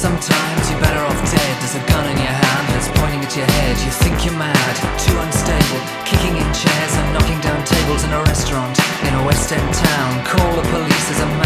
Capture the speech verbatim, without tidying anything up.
Sometimes you're better off dead. There's a gun in your hand that's pointing at your head. You think you're mad, too unstable, kicking in chairs and knocking down tables in a restaurant in a West End town. Call the police, there's a